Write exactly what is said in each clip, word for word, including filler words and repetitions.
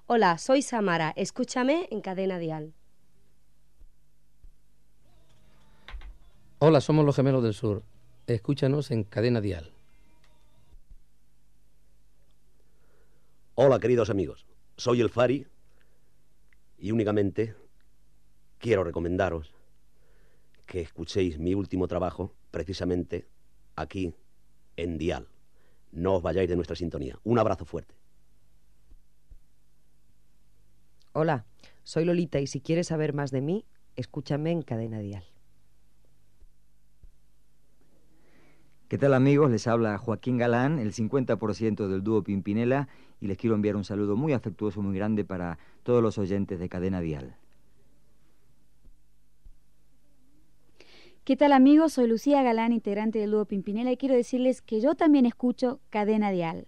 Hola, soy Samara, escúchame en Cadena Dial. Hola, somos los Gemelos del Sur, escúchanos en Cadena Dial. Hola, queridos amigos, soy el Fari y únicamente quiero recomendaros que escuchéis mi último trabajo precisamente aquí en Dial. No os vayáis de nuestra sintonía. Un abrazo fuerte. Hola, soy Lolita y si quieres saber más de mí, escúchame en Cadena Dial. ¿Qué tal, amigos? Les habla Joaquín Galán, el cincuenta por ciento del dúo Pimpinela, y les quiero enviar un saludo muy afectuoso, muy grande para todos los oyentes de Cadena Dial. ¿Qué tal, amigos? Soy Lucía Galán, integrante del dúo Pimpinela, y quiero decirles que yo también escucho Cadena Dial.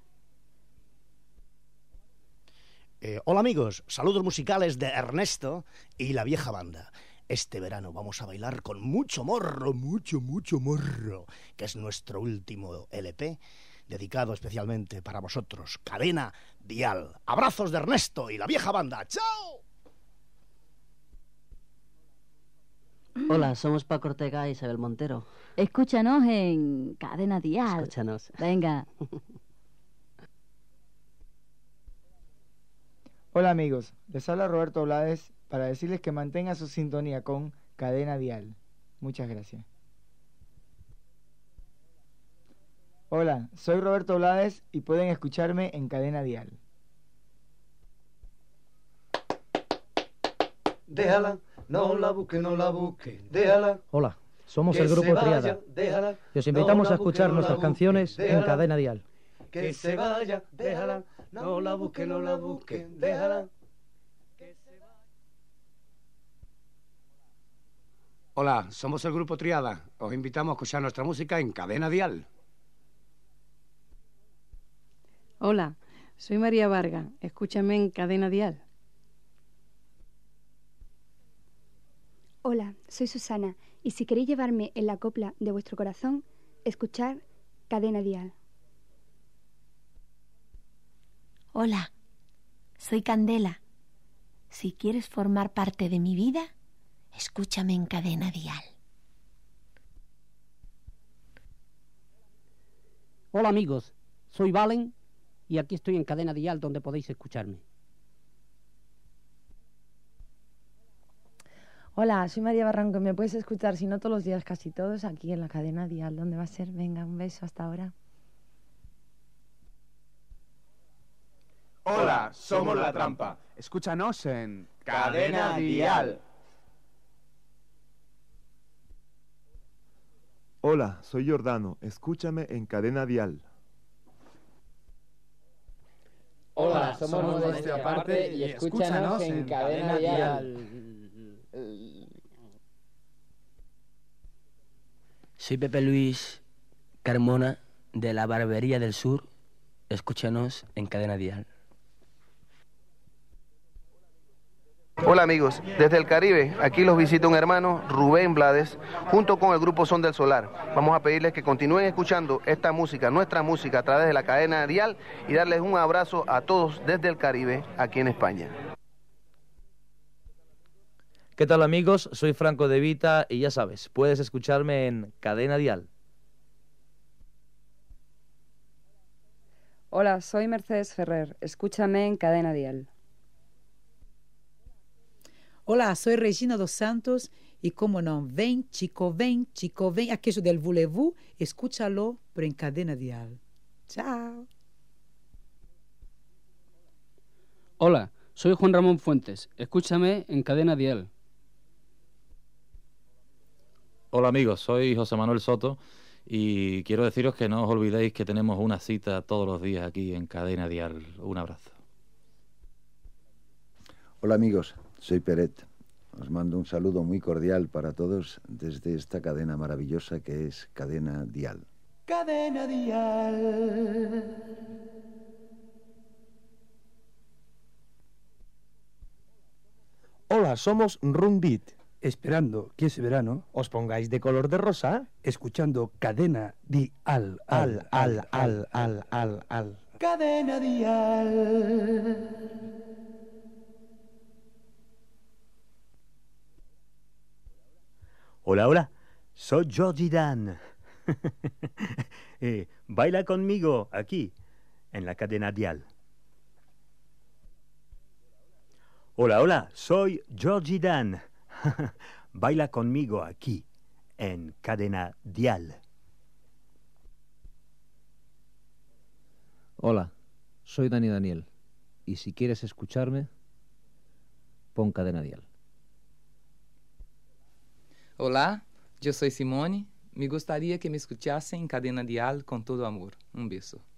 Eh, hola, amigos, saludos musicales de Ernesto y la vieja banda. Este verano vamos a bailar con mucho morro, mucho, mucho morro, que es nuestro último L P, dedicado especialmente para vosotros. Cadena Dial. Abrazos de Ernesto y la vieja banda. ¡Chao! Hola, somos Paco Ortega y Isabel Montero. Escúchanos en Cadena Dial. Escúchanos. Venga. Hola, amigos, les habla Roberto Blades para decirles que mantengan su sintonía con Cadena Dial. Muchas gracias. Hola, soy Roberto Blades y pueden escucharme en Cadena Dial. Déjala, no la busque, no la busque, déjala. Hola, somos Que el grupo se vaya, Triada déjala, y os invitamos no la a escuchar busque, no nuestras la canciones busque, en déjala. Cadena Dial. Que se vaya, déjala, no la busque, no la busque, déjala. Hola, somos el grupo Triada. Os invitamos a escuchar nuestra música en Cadena Dial. Hola, soy María Vargas. Escúchame en Cadena Dial. Hola, soy Susana, y si queréis llevarme en la copla de vuestro corazón, escuchar Cadena Dial. Hola, soy Candela. Si quieres formar parte de mi vida, escúchame en Cadena Dial. Hola, amigos, soy Valen y aquí estoy en Cadena Dial donde podéis escucharme. Hola, soy María Barranco. Me puedes escuchar, si no todos los días, casi todos, aquí en la Cadena Dial. ¿Dónde va a ser? Venga, un beso, hasta ahora. Hola, somos La Trampa. Escúchanos en Cadena Dial. Hola, soy Giordano. Escúchame en Cadena Dial. Hola, somos Modestia Aparte y escúchanos en Cadena Dial. Soy Pepe Luis Carmona de la Barbería del Sur. Escúchanos en Cadena Dial. Hola, amigos, desde el Caribe, aquí los visita un hermano, Rubén Blades, junto con el grupo Son del Solar. Vamos a pedirles que continúen escuchando esta música, nuestra música, a través de la Cadena Dial, y darles un abrazo a todos desde el Caribe, aquí en España. ¿Qué tal, amigos? Soy Franco De Vita y ya sabes, puedes escucharme en Cadena Dial. Hola, soy Mercedes Ferrer. Escúchame en Cadena Dial. Hola, soy Regina dos Santos y como no, ven, chico, ven, chico, ven, aquello del voulez-vous, escúchalo, pero en Cadena Dial. Chao. Hola, soy Juan Ramón Fuentes. Escúchame en Cadena Dial. Hola, amigos, soy José Manuel Soto y quiero deciros que no os olvidéis que tenemos una cita todos los días aquí en Cadena Dial. Un abrazo. Hola, amigos, soy Peret. Os mando un saludo muy cordial para todos desde esta cadena maravillosa que es Cadena Dial. Cadena Dial. Hola, somos Rumbit. Esperando que ese verano os pongáis de color de rosa, escuchando Cadena Dial, al, al, al, al, al, al. Cadena Dial. Hola, hola, soy Georgie Dan. eh, baila conmigo aquí, en la cadena Dial. Hola, hola, soy Georgie Dan. Baila conmigo aquí, en cadena Dial. Hola, soy Dani Daniel. Y si quieres escucharme, pon cadena Dial. Hola, yo soy Simone. Me gustaría que me escuchasen en Cadena Dial con todo amor. Un beso.